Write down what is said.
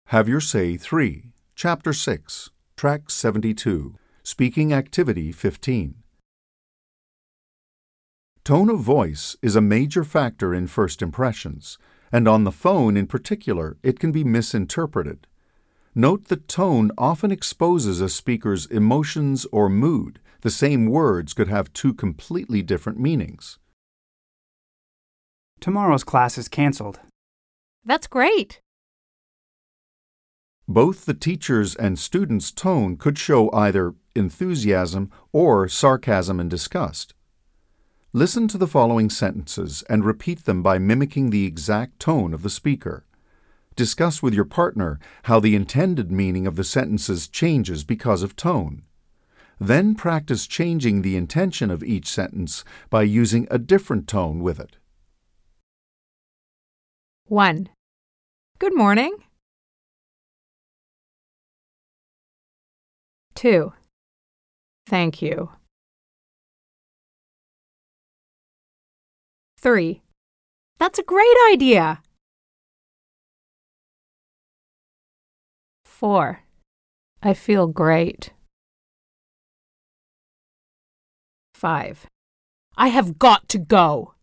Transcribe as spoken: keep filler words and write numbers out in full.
Have Your Say three, Chapter six, Track seventy-two, Speaking Activity fifteen. Tone of voice is a major factor in first impressions, and on the phone in particular, it can be misinterpreted. Note that tone often exposes a speaker's emotions or mood. The same words could have two completely different meanings. Tomorrow's class is canceled. That's great. Both the teacher's and student's tone could show either enthusiasm or sarcasm and disgust. Listen to the following sentences and repeat them by mimicking the exact tone of the speaker. Discuss with your partner how the intended meaning of the sentences changes because of tone. Then practice changing the intention of each sentence by using a different tone with it. one. Good morning. two. Thank you. three. That's a great idea. four. I feel great. five. I have got to go.